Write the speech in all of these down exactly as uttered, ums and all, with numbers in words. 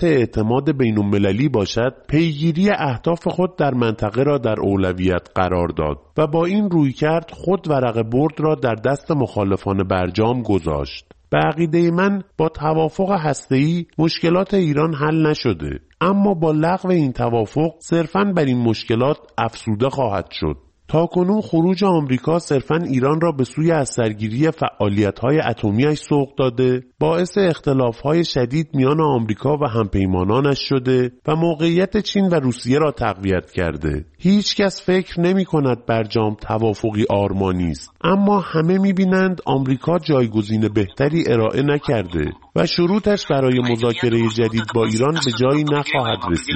علامت اعتماد بین‌المللی باشد، پیگیری اهداف خود در منطقه را در اولویت قرار داد و با این رویکرد خود ورقه برد را در دست مخالفان برجام گذاشت. به عقیده من با توافق هسته‌ای مشکلات ایران حل نشده، اما با لغو این توافق صرفاً بر این مشکلات افزوده خواهد شد. تاکنون خروج آمریکا صرفاً ایران را به سوی از سرگیری فعالیت‌های اتمی‌اش سوق داده، باعث اختلاف‌های شدید میان آمریکا و همپیمانانش شده و موقعیت چین و روسیه را تقویت کرده. هیچ کس فکر نمی‌کند برجام توافقی آرمانی است، اما همه می‌بینند آمریکا جایگزین بهتری ارائه نکرده و شروطش برای مذاکره جدید با ایران به جایی نخواهد رسید.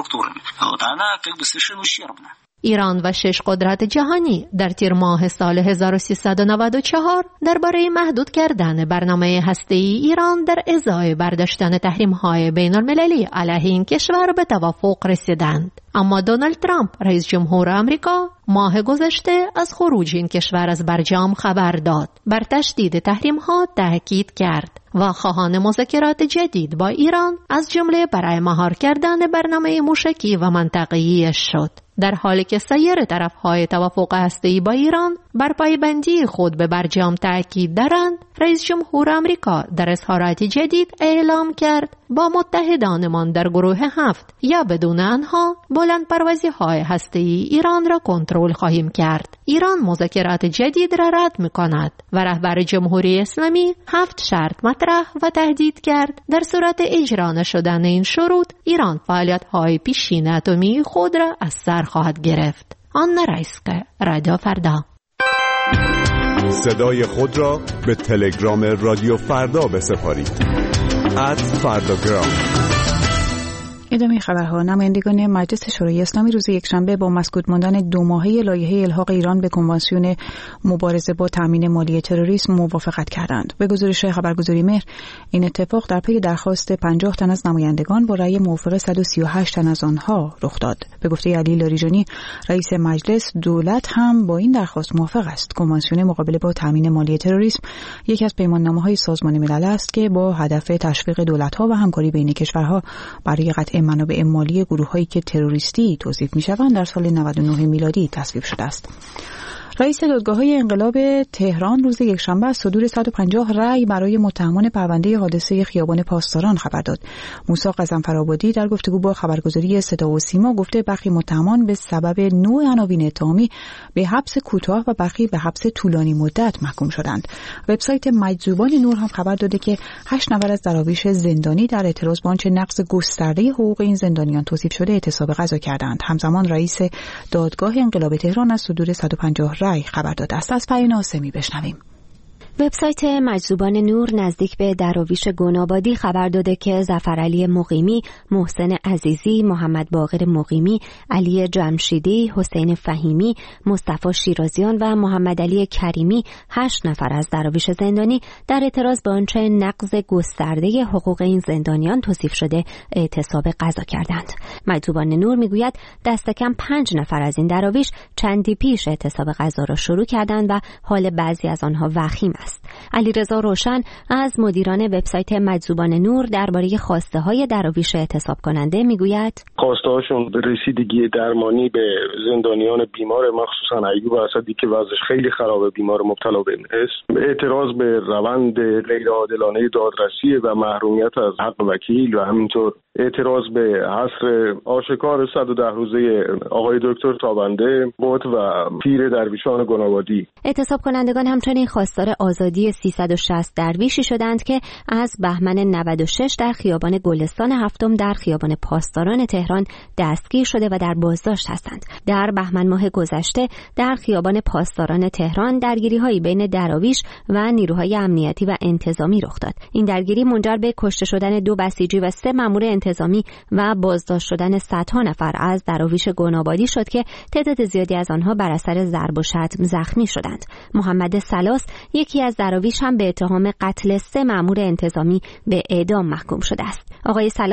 ایران و شش قدرت جهانی در تیر ماه سال هزار و سیصد و نود و چهار درباره محدود کردن برنامه هسته‌ای ایران در ازای برداشتن تحریم‌های بین‌المللی علیه این کشور به توافق رسیدند. اما دونالد ترامپ رئیس جمهور آمریکا ماه گذشته از خروج این کشور از برجام خبر داد. بر تشدید تحریم‌ها تاکید کرد و خواهان مذاکرات جدید با ایران از جمله برای مهار کردن برنامه موشکی و منطقه‌ایش شد. در حالی که سایر طرف‌های توافق هسته‌ای با ایران بر پایبندی خود به برجام تاکید دارند، رئیس جمهور آمریکا در اظهاراتی جدید اعلام کرد با متحدانمان در گروه هفت یا بدون آنها بلند پروازی‌های هسته‌ای ایران را کنترل خواهیم کرد. ایران مذاکرات جدید را رد می‌کند و رهبر جمهوری اسلامی هفت شرط مطرح و تهدید کرد در صورت اجرا نشدن این شروط ایران فعالیت‌های پیشین اتمی خود را از سر خواهد گرفت. آنا رایسکه، رادیو فردا. صدای خود را به تلگرام رادیو فردا بسپارید. ات فرداگرام. ادامه خبرها. نمایندگان مجلس شورای اسلامی روز یکشنبه با مسکوت ماندن دو ماهه لایحه الحاق ایران به کنوانسیون مبارزه با تامین مالی تروریسم موافقت کردند. به گزارش خبرگزاری مهر، این اتفاق در پی درخواست پنجاه تن از نمایندگان با رأی موافقه صد و سی و هشت تن از آنها رخ داد. به گفته علی لاریجانی رئیس مجلس، دولت هم با این درخواست موافق است. کنوانسیون مقابله با تامین مالی تروریسم یکی از پیماننامه‌های سازمان ملل است که با هدف تشویق دولت‌ها و همکاری بین کشورها برای قطع منابع مالی گروه‌هایی که تروریستی توصیف می‌شوند در سال نود و نه میلادی تصویب شده است. رئیس دادگاه‌های انقلاب تهران روز یکشنبه از صدور صد و پنجاه رأی برای متهمان پرونده حادثه خیابان پاسداران خبر داد. موسی غضنفرآبادی در گفتگو با خبرگزاری صدا و سیما گفته برخی متهمان به سبب نوع عناوین اتهامی به حبس کوتاه و برخی به حبس طولانی مدت محکوم شدند. وبسایت مجذوبان نور هم خبر داده که هشت نفر از دراویش زندانی در اعتراض به آنچه نقض گسترده حقوق این زندانیان توصیف شده اعتصاب غذا کردند. همزمان رئیس دادگاه انقلاب تهران از صدور صد و پنجاه رأی خبر داده است. از پری ناصمی بشنویم. وبسایت مجذوبان نور نزدیک به دراویش گنابادی خبر داده که ظفرعلی مقیمی، محسن عزیزی، محمد باقر مقیمی، علی جمشیدی، حسین فهیمی، مصطفی شیرازیان و محمد علی کریمی هشت نفر از دراویش زندانی در اعتراض به آنچه نقض گسترده حقوق این زندانیان توصیف شده اعتصاب غذا کردند. مجذوبان نور میگوید دست کم پنج نفر از این دراویش چندی پیش اعتصاب غذا را شروع کردند و حال بعضی از آنها وخیم است. علیرضا روشن از مدیران وبسایت مجذوبان نور درباره خواسته های دراویش اعتصاب کننده میگوید خواسته هاشون به رسیدگی درمانی به زندانیان بیمار، مخصوصا ایوب اسدی که وضعش خیلی خرابه، بیمار مبتلا به ام اس، اعتراض به روند غیر عادلانه دادرسی و محرومیت از حق وکیل و همینطور اعتراض به حصر آشکار صد و ده روزه آقای دکتر تابنده بود و پیر درویشان گنابادی. اعتصاب کنندگان همچنین خواستار آزادی سیصد و شصت درویشی شدند که از بهمن نود و شش در خیابان گلستان هفتم در خیابان پاسداران تهران دستگیر شده و در بازداشت هستند. در بهمن ماه گذشته در خیابان پاسداران تهران درگیری‌هایی بین دراویش و نیروهای امنیتی و انتظامی رخ داد. این درگیری منجر به کشته شدن دو بسیجی و سه مأمور انتظامی و بازداشت شدن صدها نفر از دراویش گنابادی شد که تعداد زیادی از آنها بر اثر ضرب و شتم زخمی شدند. محمد سلاس یکی از دراویش هم به اتهام قتل سه مأمور انتظامی به اعدام محکوم شده است. آقای سلاس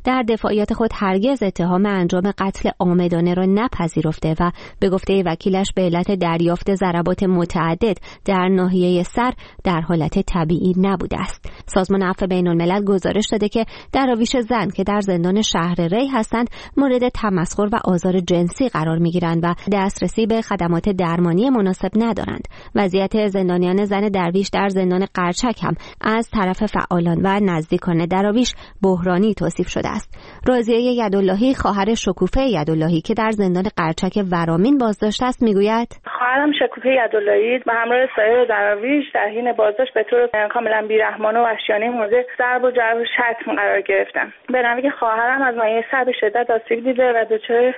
در دفاعیات خود هرگز اتهام انجام قتل عامدانه را نپذیرفته و به گفته وکیلش به علت دریافت ضربات متعدد در ناحیه سر در حالت طبیعی نبوده است. سازمان عفو بین‌الملل گزارش داده که دراویش زن که در زندان شهر ری هستند مورد تمسخر و آزار جنسی قرار می‌گیرند و دسترسی به خدمات درمانی مناسب ندارند. وضعیت زندانیان زن درویش در زندان قرچک هم از طرف فعالان و نزدیکان دراویش بحرانی توصیف شده است. راضیه یداللهی خواهر شکوفه یداللهی که در زندان قرچک ورامین بازداشت است میگوید: خواهرم شکوفه یداللهی به همراه سایر دراویش در حین بازداشت به طور کاملا بیرحمانه و وحشیانه مورد ضرب و جرح و شتم قرار گرفتم. به نوعی که خواهرم از مایه سر به شدت آسیب دیده و دچار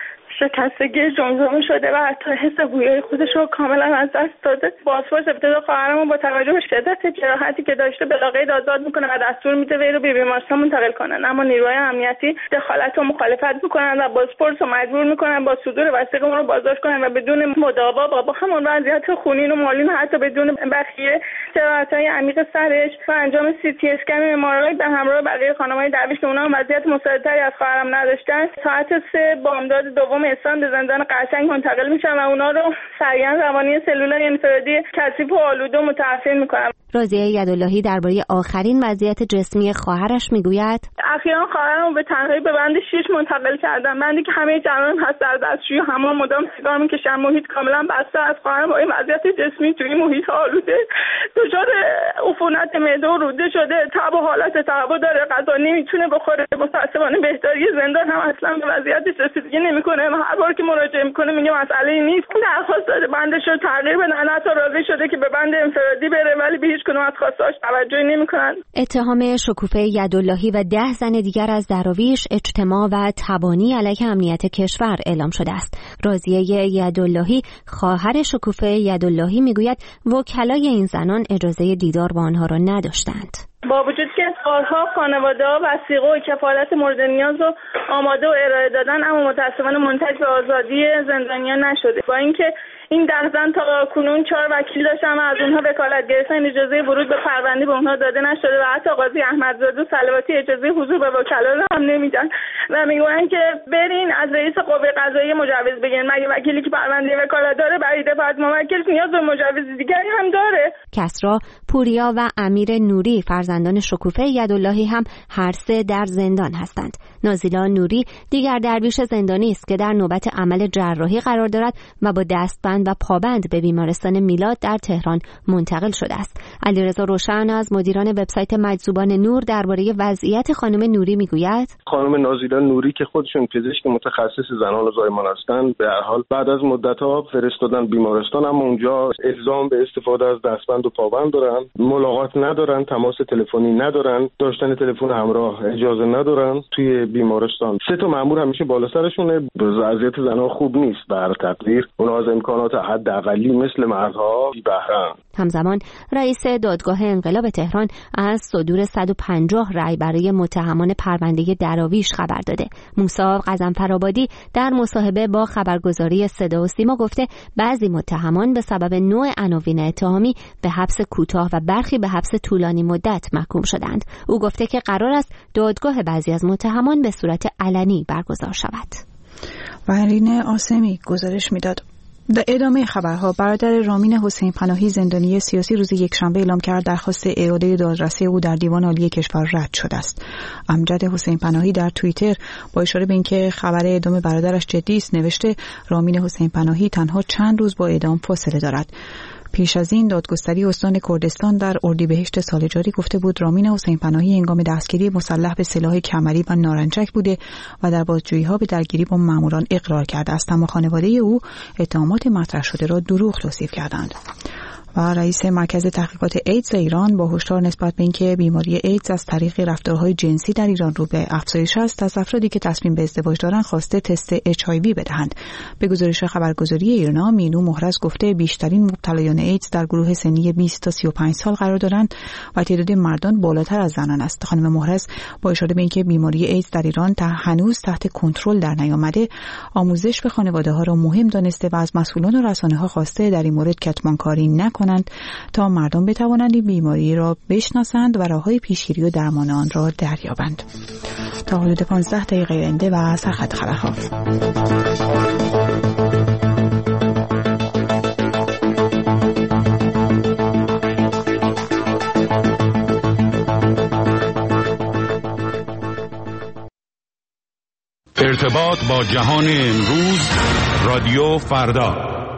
شکستگی جمجمه شده و حتی حس بویای خودش رو کاملا از دست داده. پاسپورت ابتدا خواهرم رو با توجه به شدت جراحتی که داشته به لاقید آزاد میکنه و دستور میده وی رو به بیمارستان منتقل کنن، اما نیروهای امنیتی دخالت و مخالفت میکنن و پاسپورت رو مجبور میکنن با صدور وثیقه اون رو بازداشت کنن و بدون مداوا با همون وضعیت خونین و مالین حتی بدون بخیه جراحت‌های عمیق سرش و انجام سی تی اسکن ام‌آرآی به همراه بقیه خانم‌های درویش که اونها هم وضعیت مساعدتری از خواهرم نداشتن، ساعت سه بامداد دوم اسفند به زندان قرچک منتقل میشن و اونا رو سریعا روانی سلولای انفرادی کثیف و آلوده متعفن میکنن. راضیه یداللهی درباره آخرین وضعیت جسمی خواهرش میگوید: اخیراً خواهرم به تنهایی به بند شش منتقل کردن، بندی که همه جریان هست در دستشویی حمام مدام سیگار میکشن، محیط کاملا بسته از خواهرم با این وضعیت جسمی توی محیط آلوده دچار عفونت معده و روده شده، تب و حالت تهوع داره، غذا نمیتونه بخوره. متأسفانه بهداری زندان هم اصلا به وضعیتش رسیدگی نمیکنه و هر بار که مراجعه میکنه میگه مسئله نیست. درخواست داده بندش رو تغییر بدن، حتی راضی شده که به بند انفرادی بره ولی به هیچ کدوم از خواستاش توجهی نمیکنن. اتهام شکوفه یداللهی و ده زن دیگر از دراویش اجتماع و تبانی علیه امنیت کشور اعلام شده است. راضیه یداللهی خواهر شکوفه یداللهی میگوید وکلای این زنان اجازه دیدار با آنها را نداشتند. با وجود که سالها خانواده‌ها وثیقه و کفالت مورد نیاز رو آماده و ارائه دادن، اما متأسفانه منتج به آزادی زندانیان نشده. با اینکه این ده زن تا کنون چهار وکیل داشتن و از اونها وکالت گرفتن، اجازه ورود به پرونده به اونها داده نشده و حتی قاضی احمدزاده صلواتی اجازه حضور به وکلا رو هم نمیدن و میگن که برین از رئیس قوه قضاییه مجوز بگیرین. مگه وکیلی که پرونده وکالت داره برای دفاع از موکل نیاز به مجوز دیگری هم داره؟ کسرا، پوریا و امیر نوری فرزندان شکوفه یداللهی هم هر سه در زندان هستند. نازیلا نوری دیگر درویش زندانی است که در نوبت عمل جراحی قرار دارد و با دستبند و پابند به بیمارستان میلاد در تهران منتقل شده است. علیرضا روشن از مدیران وبسایت مجذوبان نور درباره وضعیت خانم نوری میگوید: خانم نازیلا نوری که خودشون پزشک متخصص زنان و زایمان هستند، به هر حال بعد از مدت‌ها فرستادن بیمارستان، اما اونجا الزام به استفاده از دستبند و پابند دارن، ملاقات ندارن، تماس تلفنی ندارن، داشتن تلفن همراه اجازه ندارن. توی بیمارستان سه تا مأمور همیشه بالا سرشونه. وضعیت زنان خوب نیست. به هر تقدیر اونها از امکانات حداقلی مثل مردها بی بهره‌اند. همزمان رئیس دادگاه انقلاب تهران از صدور صد و پنجاه رأی برای متهمان پرونده دراویش خبر داده. موسی غضنفرآبادی در مصاحبه با خبرگزاری صدا و سیما گفته بعضی متهمان به سبب نوع عناوین اتهامی به حبس کوتاه و برخی به حبس طولانی مدت محکوم شدند. او گفته که قرار است دادگاه بعضی از متهمان به صورت علنی برگزار شود. ورین آسمی گزارش میداد. در ادامه خبرها، برادر رامین حسین پناهی زندانی سیاسی روز یکشنبه اعلام کرد درخواست اعاده دادرسی او در دیوان عالی کشور رد شده است. امجد حسین پناهی در توییتر با اشاره به اینکه خبر اعدام برادرش جدی است نوشته رامین حسین پناهی تنها چند روز با اعدام فاصله دارد. پیش از این دادگستری استان کردستان در اردیبهشت سال جاری گفته بود رامین حسین پناهی هنگام دستگیری مسلح به سلاح کمری و نارنجک بوده و در بازجویی‌ها به درگیری با ماموران اقرار کرده است، اما خانواده او اتهامات مطرح شده را دروغ توصیف کردند. و رئیس مرکز تحقیقات ایدز ایران با هشدار نسبت به اینکه بیماری ایدز از طریق رفتارهای جنسی در ایران رو به افزایش است، از افرادی که تصمیم به ازدواج دارند خواسته تست اچ آی وی بدهند. به گزارش خبرگزاری ایرنا، مینو محرز گفته بیشترین مبتلایان ایدز در گروه سنی بیست تا سی و پنج سال قرار دارند و تعداد مردان بالاتر از زنان است. خانم محرز با اشاره به اینکه بیماری ایدز در ایران تا هنوز تحت کنترل در نیامده، آموزش به خانواده‌ها را مهم دانسته و از مسئولان و رسانه‌ها خواسته در این مورد کتمانکاری نکنند کنند تا مردم بتوانند این بیماری را بشناسند و راه‌های پیشگیری و درمان آن را دریابند. تا حدود پانزده دقیقه آینده و سرخط خبرها. ارتباط با جهان امروز، رادیو فردا.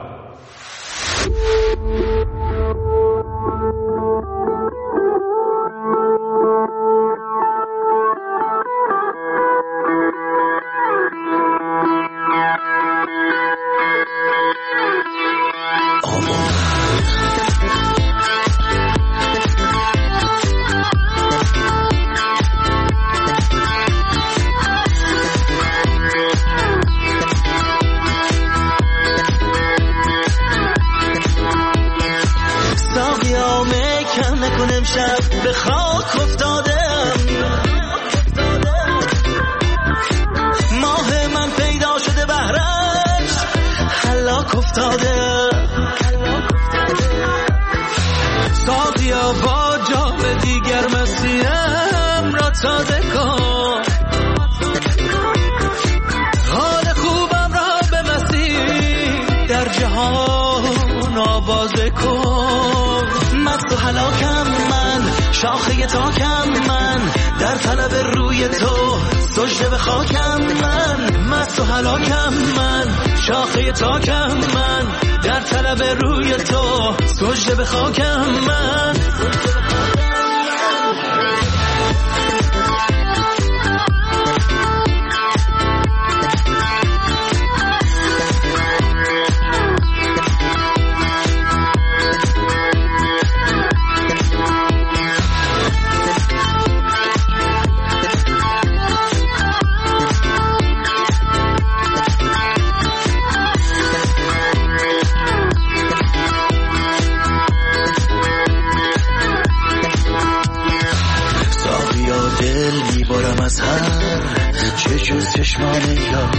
به خاک افتادم، ماه من پیدا شده بهرش هلاک افتاده. ساقیا با جام دیگر مسیم را تازه کن، حال خوبم را به مسیح در جهان آوازه کن. مست و هلاکم من، شاخه تاکم من، در طلب روی تو سجده به خاکم من. مست و هلاکم من، شاخه تاکم من، در طلب روی تو سجده به خاکم من. چه جز چشمان یا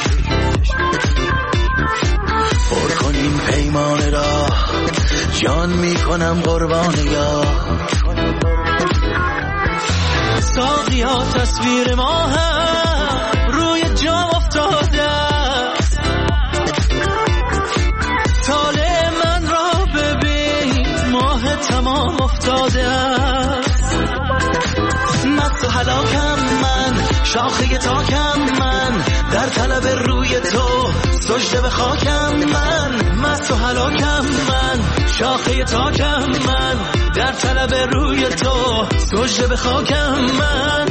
پر کنیم پیمان را، جان می کنم قربان یا. ساقیا تصویر ما هم روی جام افتاده، طالع من را ببین ماه تمام افتاده. مست و هلاکم من، شاخه تاکم من، در طلب روی تو سجده به خاکم من. مست و هلاکم من، شاخه تاکم من، در طلب روی تو سجده به خاکم من.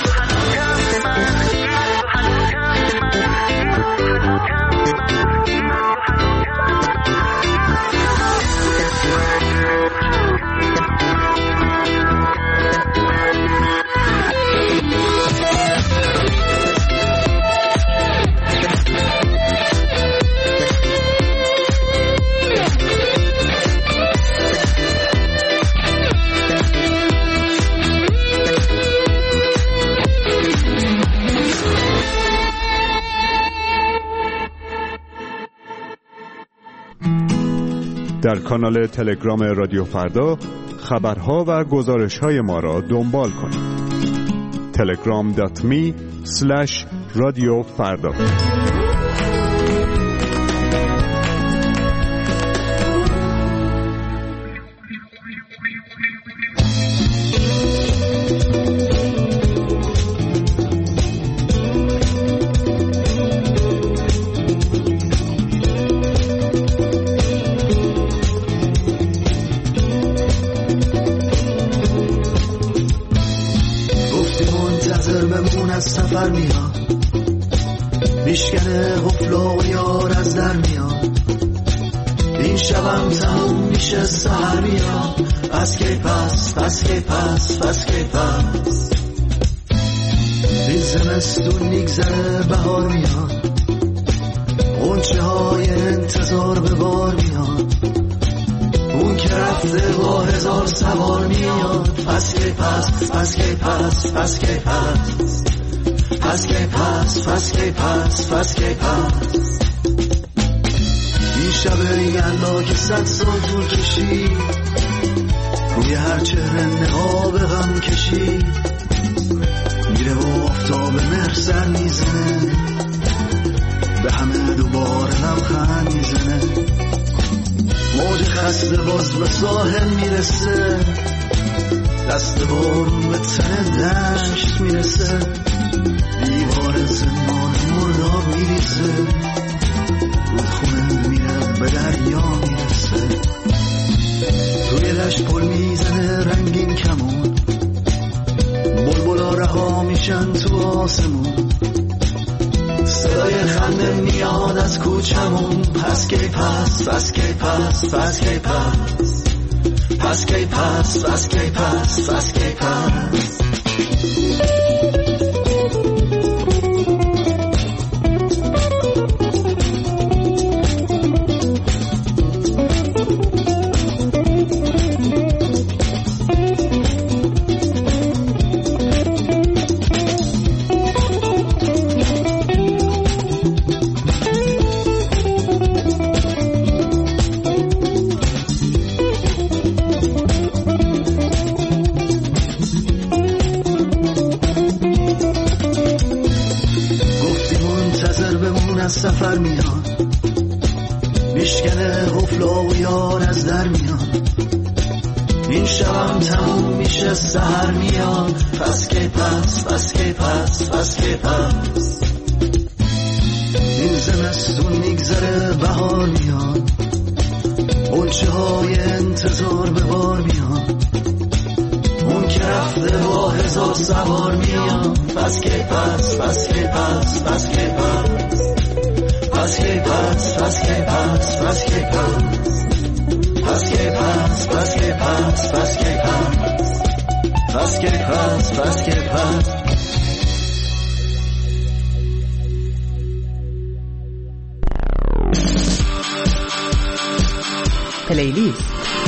در کانال تلگرام رادیو فردا خبرها و گزارش‌های ما را دنبال کنید. تلگرام دات می اسلش رادیو فردا. سفر میاد میشکنه قفل و یار از در میاد، این شبم تموم میشه سهر میاد. پس که پس پس که پس پس که پس این زمستون میگذره بهار میاد، غنچه های انتظار به بار میاد، اون که رفته با هزار سوار میاد. پس که پس پس که پس پس که پس پس که پس پس که پس پس که پس این شب یلا که صد سال طول کشید، روی هر چهره نقاب غم کشید، میره و آفتاب مهر سر میزنه، به همه دوباره لبخند میزنه، موج خسته باز به ساحل میرسه، دست بارون به تن دشت میرسه، دیوار زندان مرداب میریزه، رودخونه میره به دریا میرسه، روی دشت پل میزنه رنگین کمون، بلبلا رها میشن تو آسمون، صدای خنده میاد از کوچمون، پس کی پس پس کی پس پس کی پس پس کی پس پس کی پس پس کی پس. سفر میاد میشکنه قفلا و یار از در میاد، این شبم تموم میشه سحر میاد، پس کی پس پس کی پس پس کی پس، این زمستون میگذره بهار میاد، قنچه های انتظار به بار میاد، اون که رفته با هزار سوار میاد، پس کی پس پس کی پس پس کی پس پس کی پس پس کی پس پس کی پس پس کی پس پس کی پس پس کی پس پس کی پس پس کی پس. پلیلیست.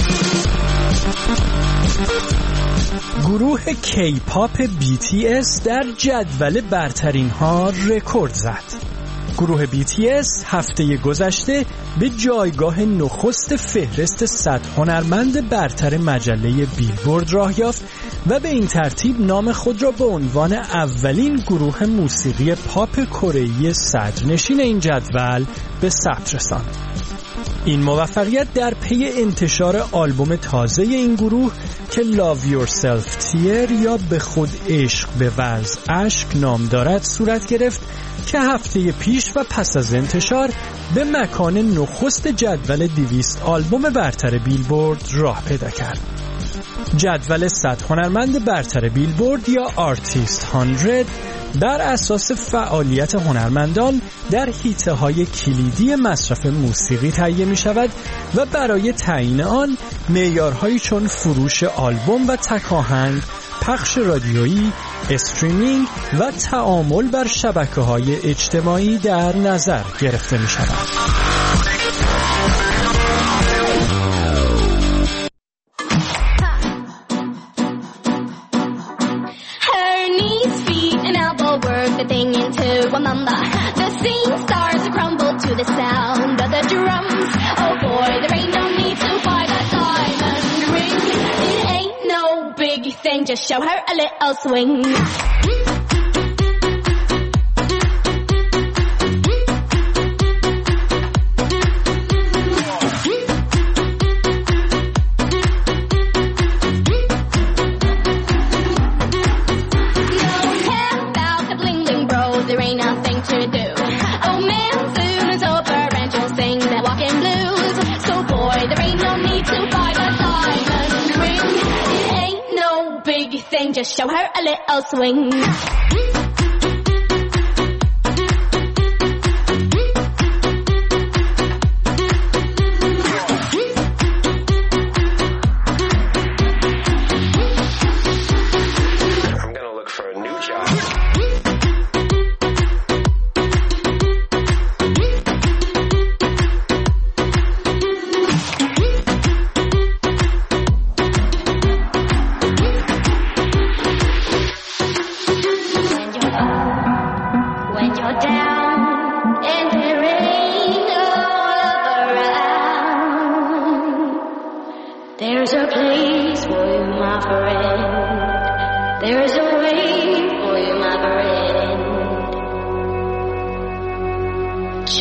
گروه کی پاپ بی تی اس در جدول برترین ها رکورد زد. گروه بی تی اس هفته گذشته به جایگاه نخست فهرست صد هنرمند برتر مجله بیلبورد راه یافت و به این ترتیب نام خود را به عنوان اولین گروه موسیقی پاپ کره‌ای صدرنشین این جدول به ثبت رساند. این موفقیت در پی انتشار آلبوم تازه این گروه که Love Yourself Tear یا به خود عشق به ورز اشک نام دارد صورت گرفت که هفته پیش و پس از انتشار به مکان نخست جدول دویست آلبوم برتر بیلبورد راه پیدا کرد. جدول صد هنرمند برتر بیلبورد یا آرتیست صد بر اساس فعالیت هنرمندان در حیطه های کلیدی مصرف موسیقی تهیه می شود و برای تعیین آن معیارهایی چون فروش آلبوم و تک آهنگ، پخش رادیویی، استریمینگ و تعامل بر شبکه‌های اجتماعی در نظر گرفته می شود. Just show her a little swing. Just show her a little swing.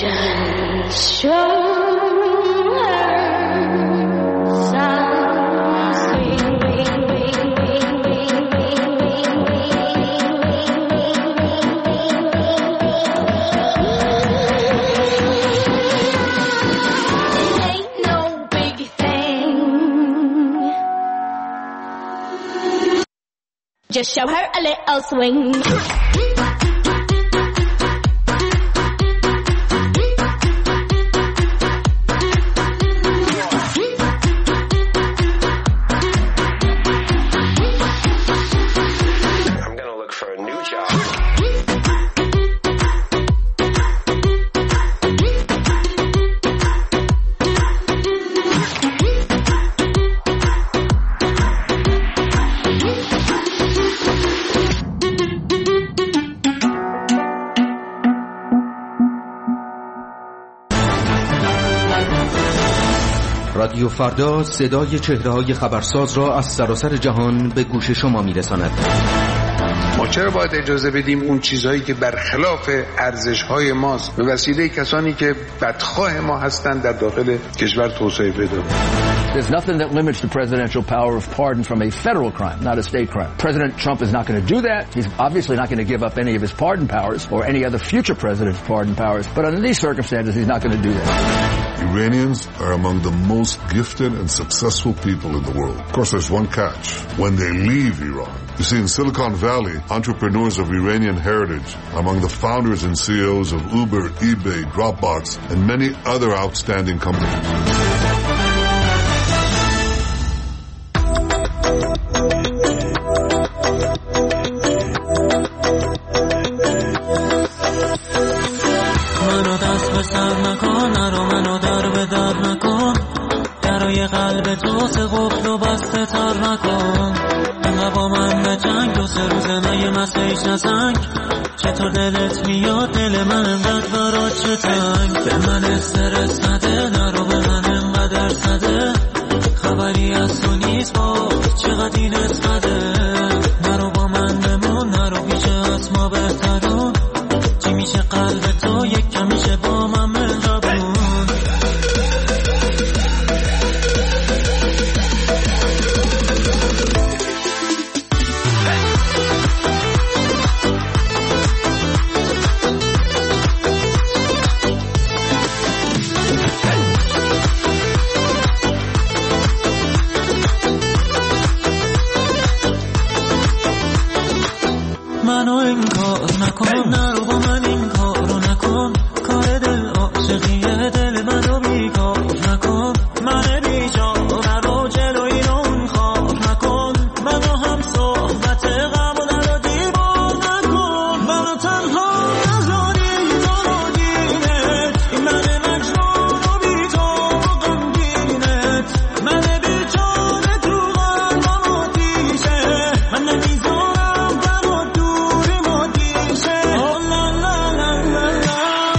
just show her something. Ain't no big thing. Just show her a little swing. رادیو فردا صدای چهره‌های خبرساز را از سراسر جهان به گوش شما می‌رساند. ما چرا باید اجازه بدیم اون چیزهایی که برخلاف ارزش‌های ماست به وسیله کسانی که بدخواه ما هستند در داخل کشور توسعه پیدا کنند؟ There's nothing that limits the presidential power of pardon from a federal crime, not a state crime. President Trump is not going to do that. He's obviously not going to give up any of his pardon powers or any other future president's pardon powers. But under these circumstances, he's not going to do that. Iranians are among the most gifted and successful people in the world. Of course, there's one catch. When they leave Iran, you see, in Silicon Valley, entrepreneurs of Iranian heritage, among the founders and C E Os of Uber, eBay, Dropbox, and many other outstanding companies. قلب تو سه قفل و بسته تر نکن. انقدر با من به جنگ دو سه روزه مگه مسیج نزنگ. چطور دلت میاد دل من انقدر برات چه تنگ. به من استرس نده نرو به من انقدر زده. خبری از تو نیست با چقدر این اسقده. نرو با من بمون نرو بیشه از ما بهترون. چی میشه قلب تو یک کم میشه با من مهربون. منو انکار نکن نرو با من این کارو نکن. کار دل عاشقیه دل منو بیکار نکن. من بیچاره رو جلوی اون خار نکن. منو هم صحبت غم و در رو دیوار نکن. منو تنها نذاری تو دینت. این من مجنون و بی تو و غمگینت. من بیچاره تو قلبم آتیشه. من نمیذارم در و دوری ما دیشه. Oh la la la la la.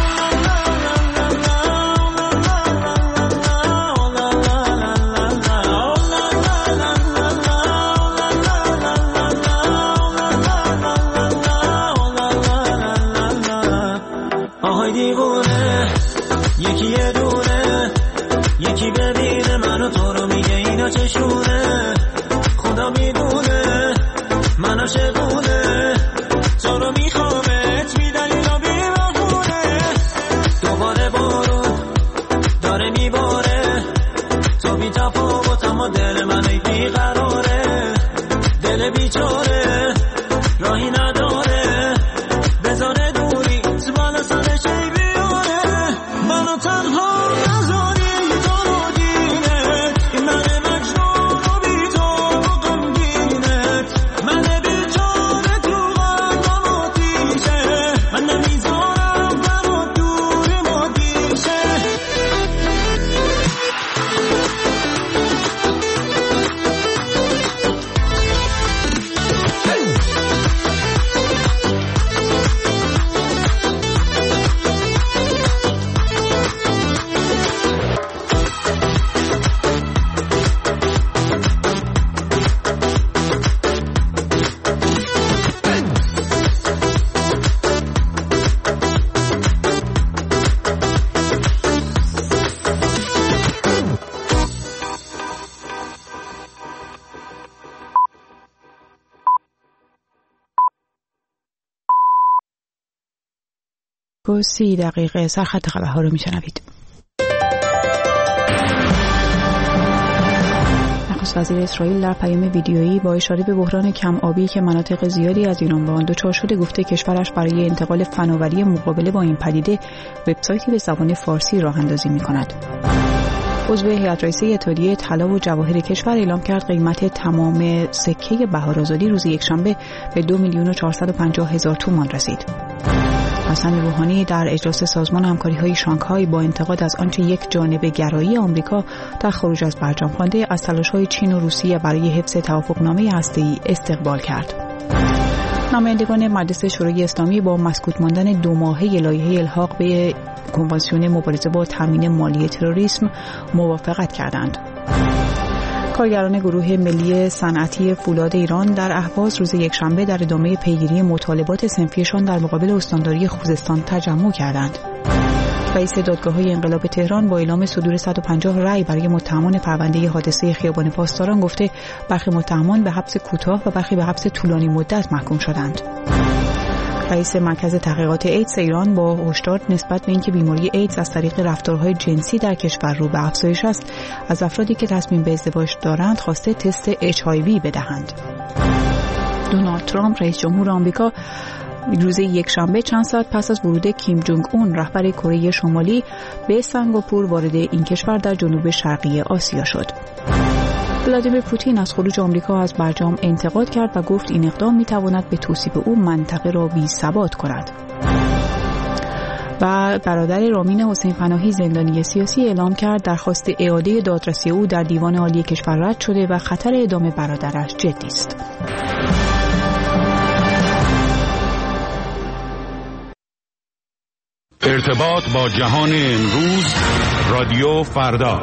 آهای دیوونه یکی یه دونه. یکی ببینه منو تو رو میگه اینا چشونه. خدا میدونه منو چگونه. تو رو میخوامت بیدلیل و بیمهونه. دوباره بارون داره میباره. تو بی تفاوت اما دل من ای بیقراره. دل بیچاره راهی نداره. بزاره دوری تو بالا سرش ای بیاره. منو تنها نذاری تو رو دینت. این من مجنون و بی تو و غمگینت. من بیچاره با سی دقیقه سرخط خبرها رو میشنوید. نخست وزیر اسرائیل در پیام ویدیویی با اشاره به بحران کم آبی که مناطق زیادی از ایران به آن دچار شده گفته کشورش برای انتقال فناوری مقابله با این پدیده وبسایتی به زبان فارسی راه اندازی می‌کند. عضو هیئت رئیسه اتحادیه طلا و جواهر کشور اعلام کرد قیمت تمام سکه بهارآزادی روز یکشنبه به دو میلیون و چهارصد و پنجاه هزار تومان رسید. حسن روحانی در اجلاس سازمان همکاری‌های شانگهای با انتقاد از آنچه یک جانبه گرایی آمریکا در خروج از برجام خوانده از تلاش‌های چین و روسیه برای حفظ توافقنامه هسته‌ای استقبال کرد. نمایندگان مجلس شورای اسلامی با مسکوت ماندن دو ماهه لایحه الحاق به کنوانسیون مبارزه با تامین مالی تروریسم موافقت کردند. کارگران گروه ملی صنعتی فولاد ایران در اهواز روز یکشنبه در ادامه پیگیری مطالبات صنفیشان در مقابل استانداری خوزستان تجمع کردند. رئیس دادگاه‌های انقلاب تهران با اعلام صدور صد و پنجاه رأی برای متهمان پرونده حادثه خیابان پاسداران گفته برخی متهمان به حبس کوتاه و برخی به حبس طولانی مدت محکوم شدند. رئیس مرکز تحقیقات ایدز ایران با هشدار نسبت به اینکه بیماری ایدز از طریق رفتارهای جنسی در کشور رو به افزایش است، از افرادی که تصمیم به ازدواج دارند خواسته تست اچ آی وی بدهند. دونالد ترامپ رئیس جمهور آمریکا روز یکشنبه چند ساعت پس از ورود کیم جونگ اون رهبر کره شمالی به سنگاپور وارد این کشور در جنوب شرقی آسیا شد. ولادیمیر پوتین از خروج آمریکا از برجام انتقاد کرد و گفت این اقدام میتواند به توصیف او منطقه را بی‌ثبات کند. و برادر رامین حسین پناهی زندانی سیاسی اعلام کرد درخواست اعاده دادرسی او در دیوان عالی کشور رد شده و خطر اعدام برادرش جدی است. ارتباط با جهان امروز رادیو فردا.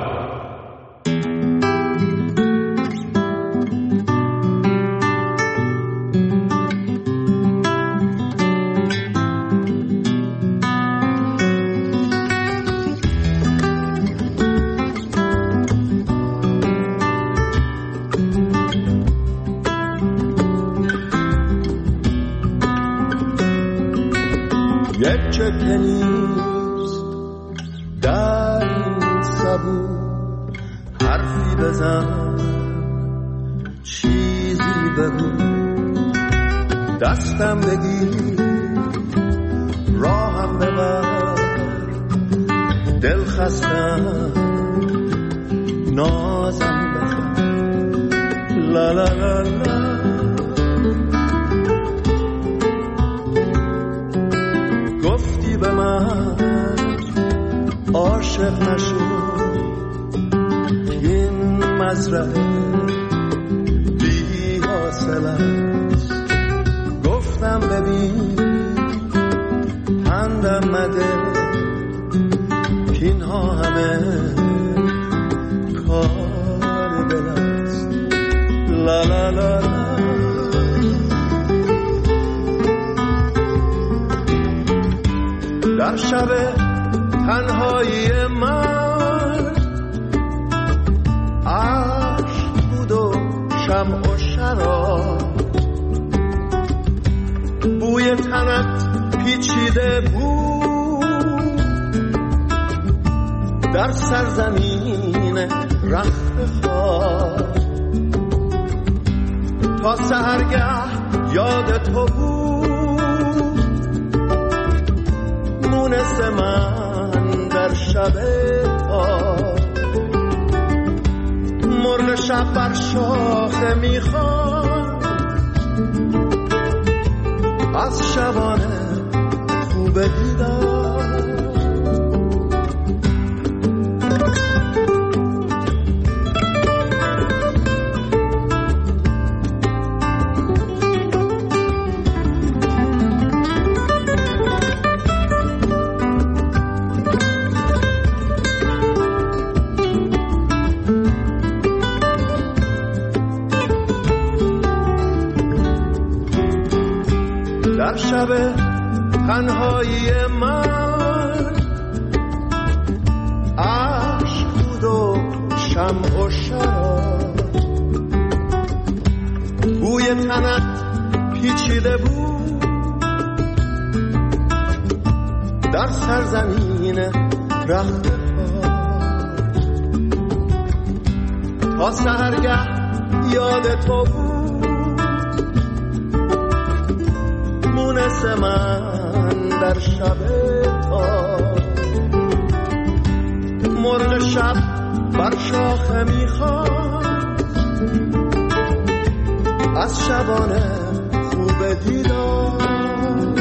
یک چکه نیست در این سبو حرفی بزن چیزی بگو دستم بگیر راهم ببر دل خستم نازم بخر لا لا لا لا به من عاشق نشو این مزرعه بی حاصل است گفتم ببین پندم مده اینها همه کار دل است لا لا لا لا در شب تنهایی من عشق بود و شمع و شراب بوی تنت پیچیده بود در سرزمین رخت خواب تا سحرگه یاد تو بود مونس من در شب تاب مرغ شب بر شاخه میخواد از شبانه خوب دیدار در شب تنهایی من عشق بود و شمع و شراب بوی تنت پیچیده بود در سرزمین رخت تا سحرگه یاد تو بود مونس من در شب تار مرغ شب بر شاخه میخواد از شبانه خوب دیدار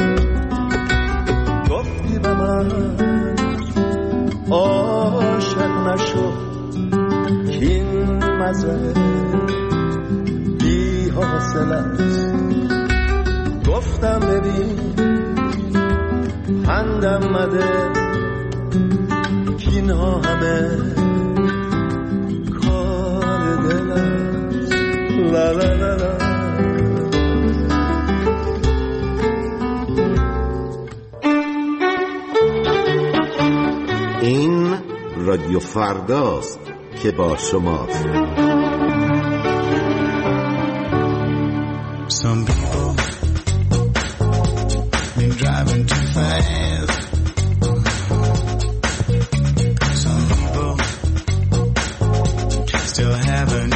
گفتی به من عاشق نشو کین مزه بی حاصل است گفتم ببین پندم مده کین ها همه کار دل است لا لا لا لا. این رادیو فرداست که با شماست. Some people been driving too fast. Some people still having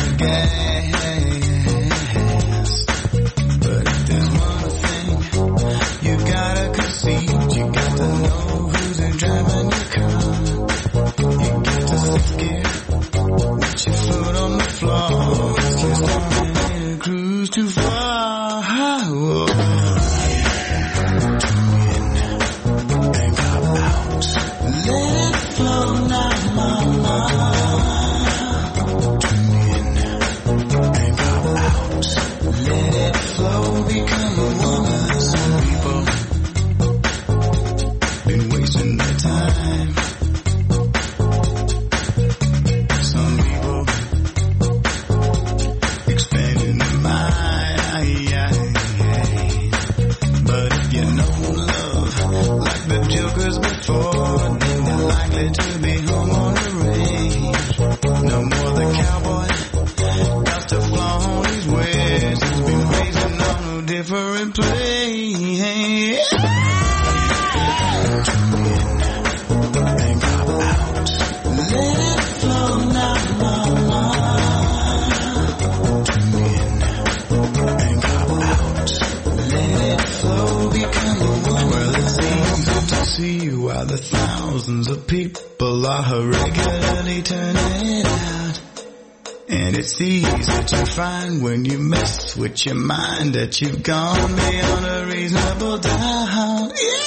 gas. But if there's one thing you gotta concede, you got to know who's driving your car. You got to sit scared with your foot on the floor. Just don't cruise too far. Whoa. The thousands of people are regularly turning out, and it's easy to find when you mess with your mind that you've gone beyond a reasonable doubt. Yeah.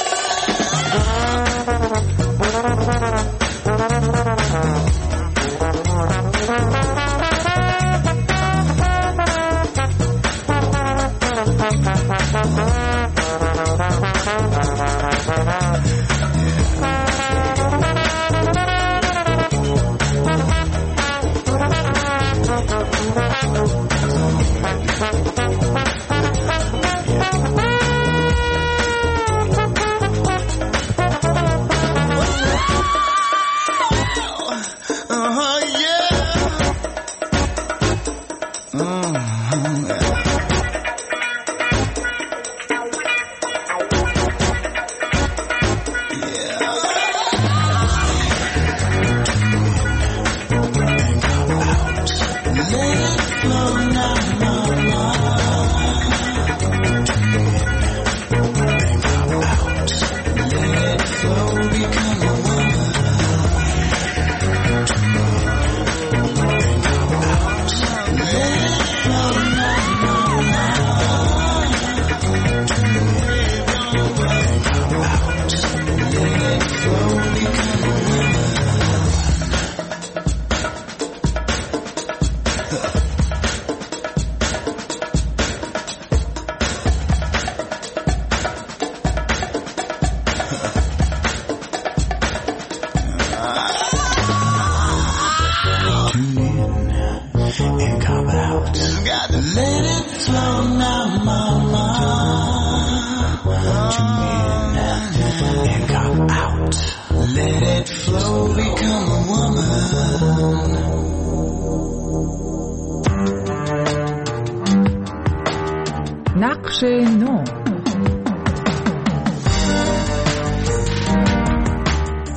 نقش نو.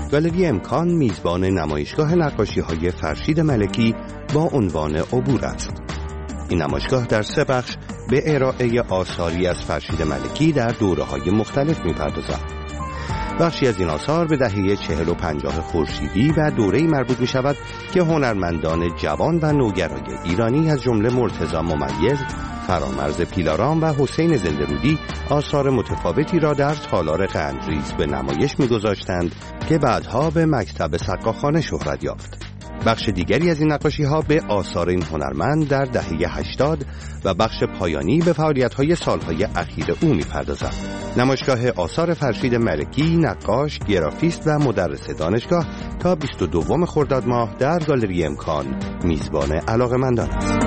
گالری امکان میزبان نمایشگاه نقاشی‌های فرشید ملکی با عنوان عبور است. این نمایشگاه در سه بخش به ارائه آثاری از فرشید ملکی در دوره‌های مختلف می‌پردازد. بخشی از این آثار به دهه چهل و پنجاه خورشیدی و دوره‌ای مربوط می‌شود که هنرمندان جوان و نوگرای ایرانی از جمله مرتضی ممیز، فرامرز پیلارام و حسین زنده‌رودی آثار متفاوتی را در تالار قندریز به نمایش می‌گذاشتند که بعدها به مکتب سقاخانه شهرت یافت. بخش دیگری از این نقاشی‌ها به آثار این هنرمند در دهه هشتاد و بخش پایانی به فعالیت‌های سال‌های اخیر او می‌پردازد. نمایشگاه آثار فرشید ملکی، نقاش، گرافیست و مدرس دانشگاه تا بیست و دوم خرداد ماه در گالری امکان میزبان علاقه‌مندان است.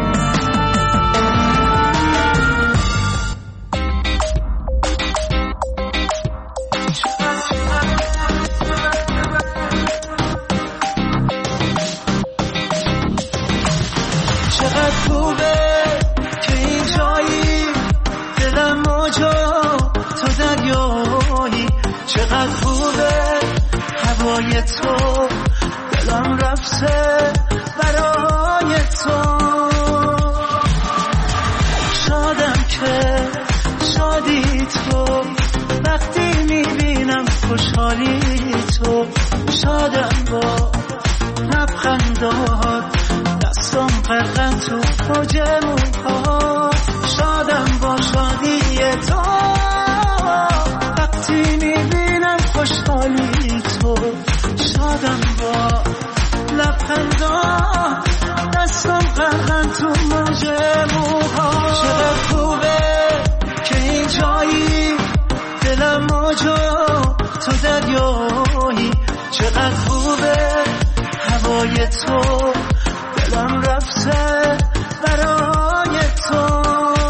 تو دلم رفته برای تو، شادم که شادی تو، وقتی میبینم خوشحالی تو، شادم با لبخندات، دستم غرقم تو موج موهات، شادم با شادی تو، وقتی میبینم خوشحالی تو، شادم با لبخندان، دستم غرقن تو موج موها. چقدر خوبه که این جایی، دلم موجا تو دریایی، چقدر خوبه هوای تو، دلم رفته برای تو.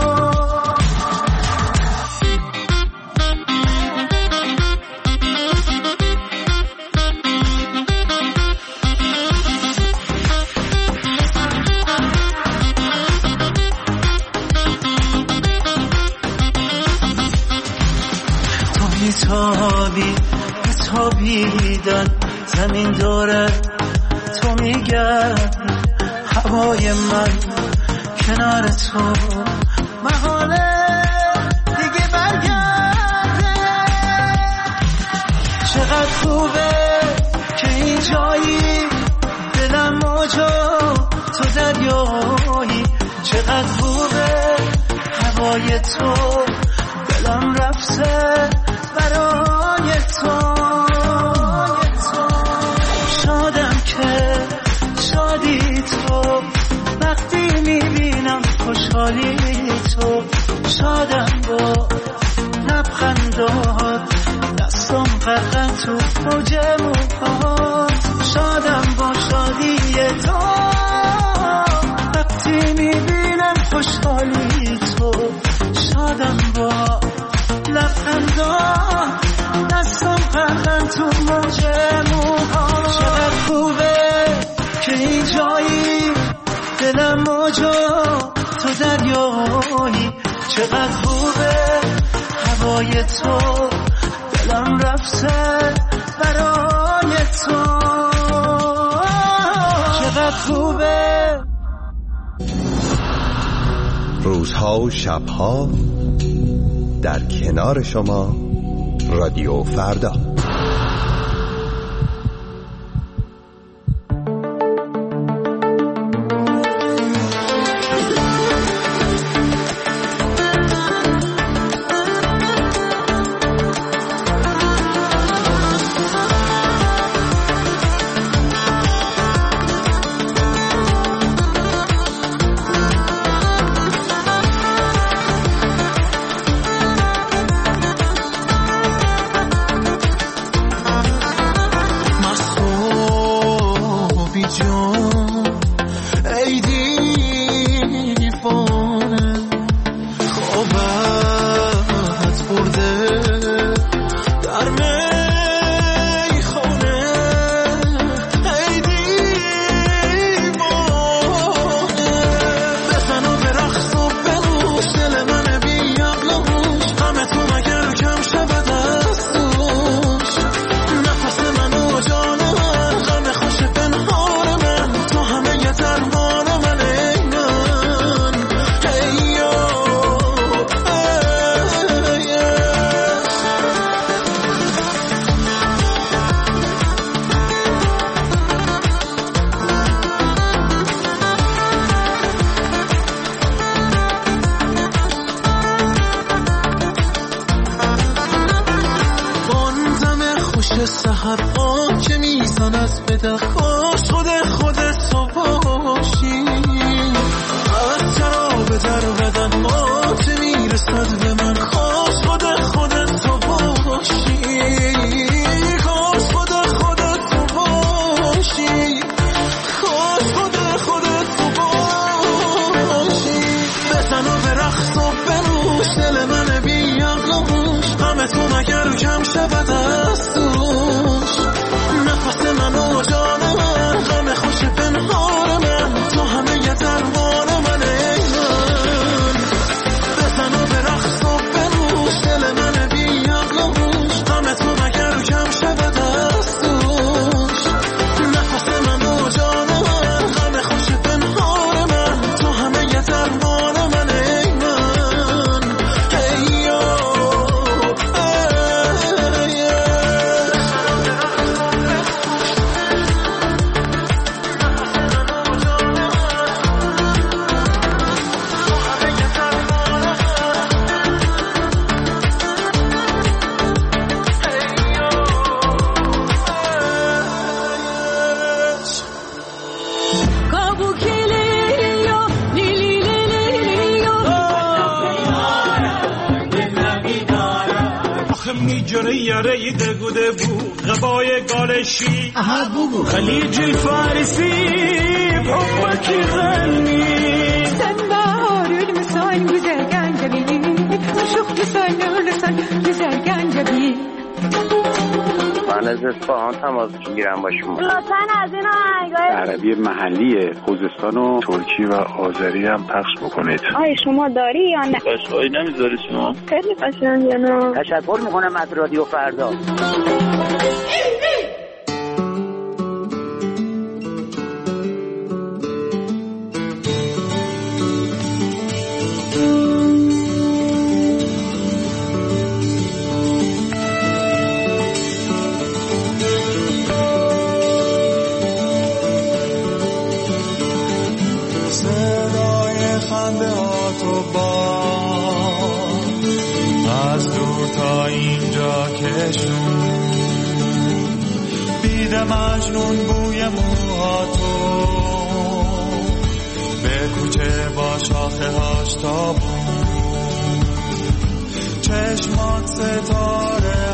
تابی تابیدن زمین داره، تو میگردی هوای من کنار تو، محاله دیگه برگرده. چقدر خوبه که این جایی، دلم موجا تو دریایی، چقدر خوبه هوای تو، دلم رفته برای تو. شادم که شادی تو، وقتی میبینم خوشحالی تو، شادم با لبخندات، دستم غرقن تو موج موهات، شادم با شادی تو، وقتی میبینم خوشحالی تو، شادم با لبخندان، دستم غرقن تو موج موها. چقدر خوبه که این جایی، دلم موجا تو دریایی، چقدر خوبه هوای تو، دلم رفته برای تو. چقدر خوبه روزها و شبها در کنار شما، رادیو فردا. میشه سحر آنچه میزند به در کاش خود خودت تو باشی از شراب در بدن ما چه میرسد به من کاش خود خودت تو باشی کاش خود خودت تو باشی کاش خود خودت تو باشی بزن و به رقص و بروش دل من بی عقل و هوش غم تو مگر کم شود از دوش نفس من و جان من غم خوش پنهان من تو همه ی درمان من ای من بزن و به رقص و بروش دل من بی عقل و هوش غم تو مگر کم شود از دوش نفس من و جان من غم خوش پنهان من تو همه ی درمان من ای من ای یو میجره یاره دگوده بود غبای گالشی خلیج الفارسی بحبك غني سنبار المسان güzel gencebi aşık güzel ölürsen güzel gencebi من از اصفهان تماس میگیرم با شما. لطفاً از این آهنگای عربی محلی خوزستان و ترکی و آذری هم پخش بکنید. آیا شما داری یا نه؟ قشقایی نمیذاری شما؟ خیلی قشنگه نه. تشکر میکنم از رادیو فردا. مجنون بوی موهاتو به کوچه با شاخه هاش تابون چشمات ستاره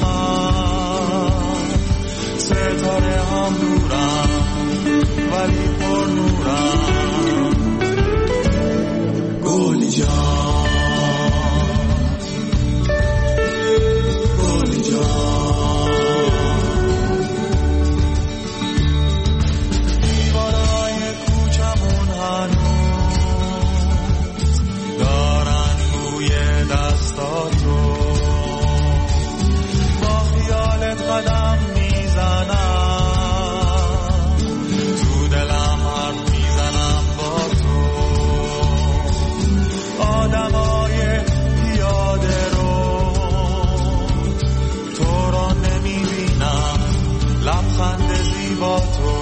هامن ستاره هم نورم ولی پر نورم گلی جان گلی جان قدم میزنم تو دلم حرف میزنم با تو آدمای پیاده رو تو را نمیبینم لبخند زیبا تو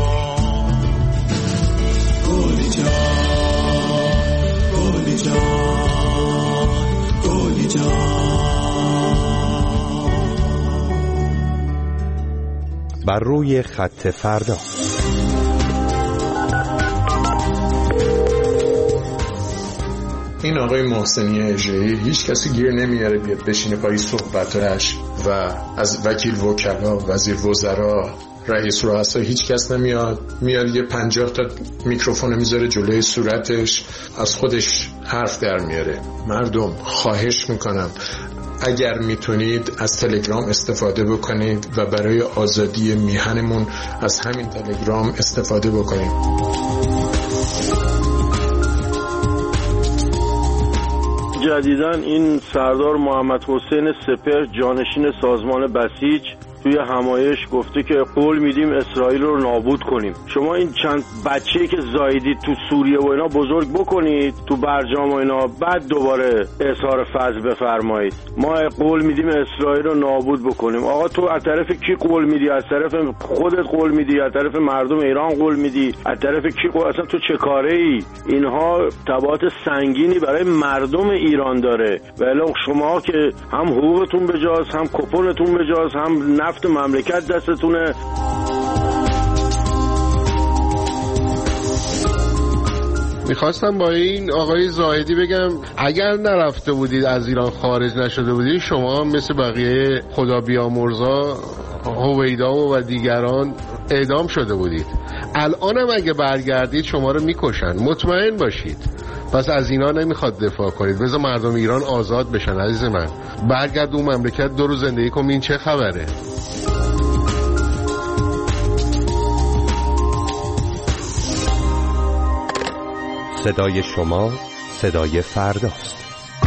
گلی جان گلی جان گلی جان بر روی خط فردا. این آقای محسنی اژه‌ای هیچ کسی گیر نمیاره بیاد بشینه پای صحبتش و از وکیل وکلا، وزیر وزرا، رئیس رؤسا هیچ کس نمیاد، میاد یه پنجاه تا میکروفون میذاره جلوی صورتش از خودش حرف در میاره. مردم خواهش میکنم اگر میتونید از تلگرام استفاده بکنید و برای آزادی میهنمون از همین تلگرام استفاده بکنید. جدیداً این سردار محمد حسین سپهر جانشین سازمان بسیج توی همایش گفته که قول میدیم اسرائیل رو نابود کنیم. شما این چند بچه‌ای که زاییدید تو سوریه و اینا بزرگ بکنید تو برجام و اینا، بعد دوباره اظهار فضل بفرمایید. ما قول میدیم اسرائیل رو نابود بکنیم. آقا تو از طرف کی قول میدی؟ از طرف خودت قول میدی؟ از طرف مردم ایران قول میدی؟ از طرف کی قول؟ اصلا تو چه کاره ای؟ اینها تبعات سنگینی برای مردم ایران داره. ولی شما که هم حقوقتون بجاست، هم کپونتون بجاست، هم نفت مملکت دستتونه. میخواستم با این آقای زاهدی بگم اگر نرفته بودید، از ایران خارج نشده بودید، شما مثل بقیه خدا بیامرزا هویدا و دیگران اعدام شده بودید. الانم اگه برگردید شما رو میکشن، مطمئن باشید. پس از اینا نمیخواد دفاع کنید، بذار مردم ایران آزاد بشن. عزیز من برگرد اون مملکت، دو روز زندگی کن، این چه خبره؟ صدای شما صدای فرداست.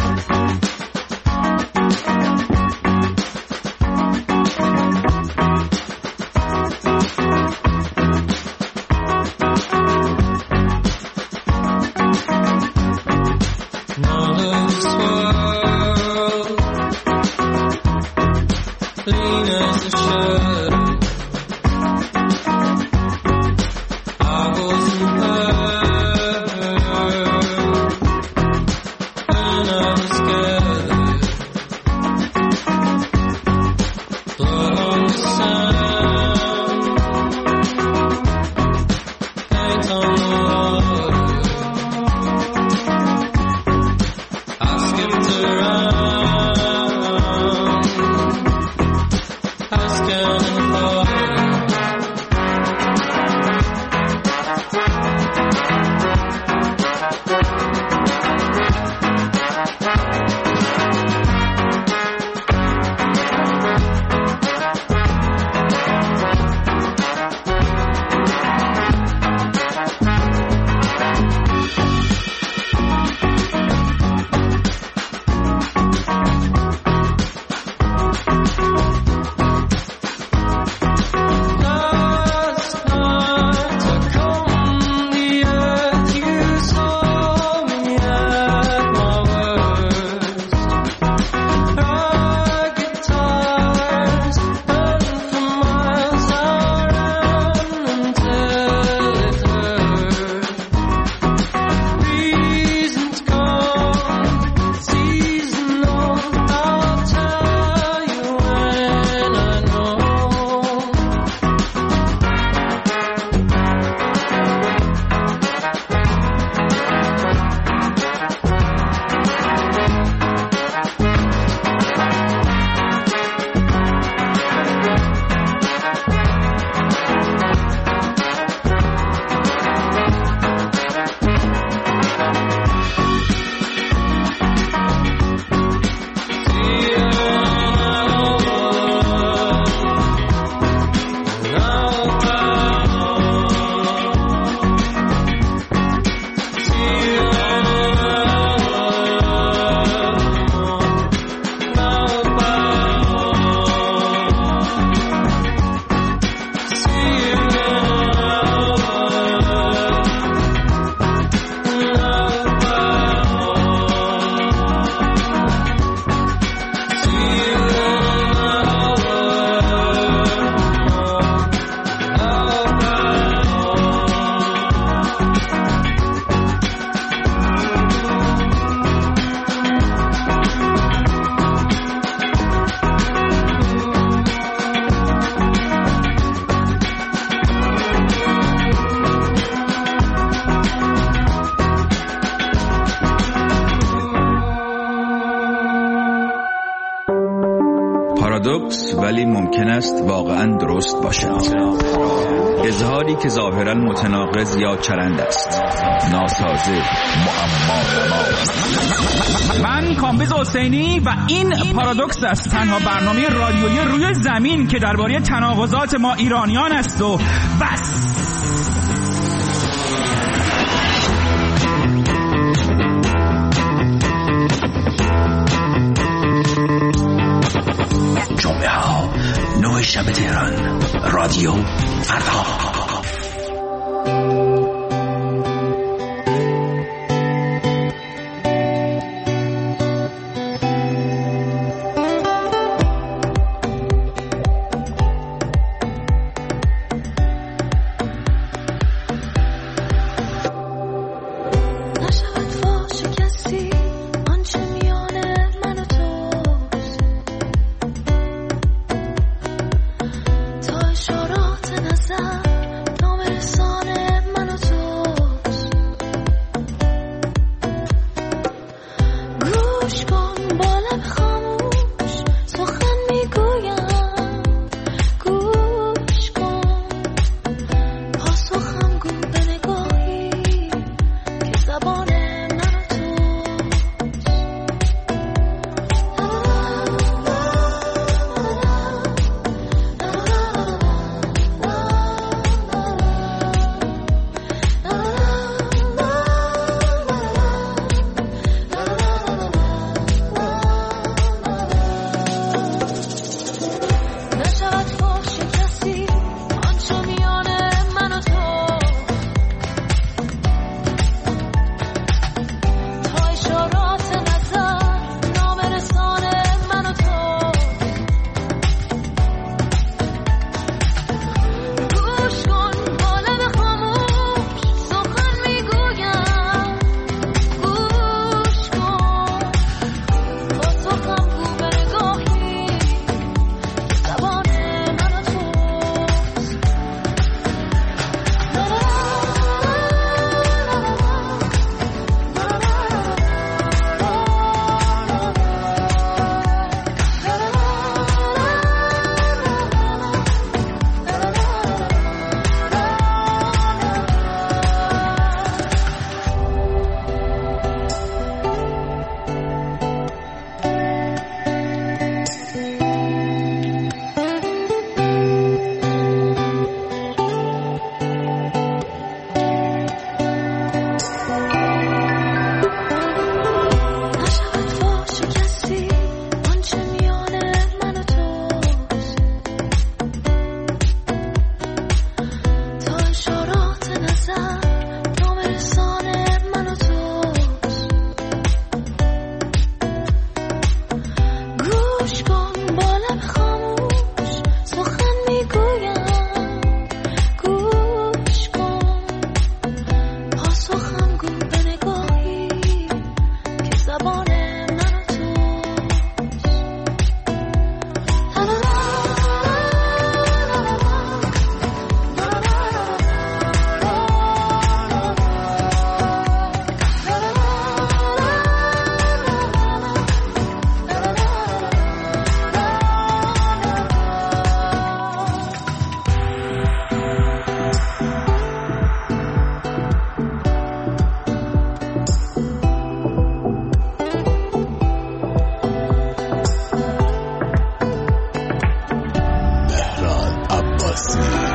پارادوکس ولی ممکن است واقعا درست باشد. اظهاری که ظاهرا متناقض یا چرند است، ناسازه، معما نما. من کامبیز حسینی و این پارادوکس است، تنها برنامه رادیویی روی زمین که درباره تناقضات ما ایرانیان است و بس. جمعه ها نوع شب تهران، رادیو فردا. هستیم.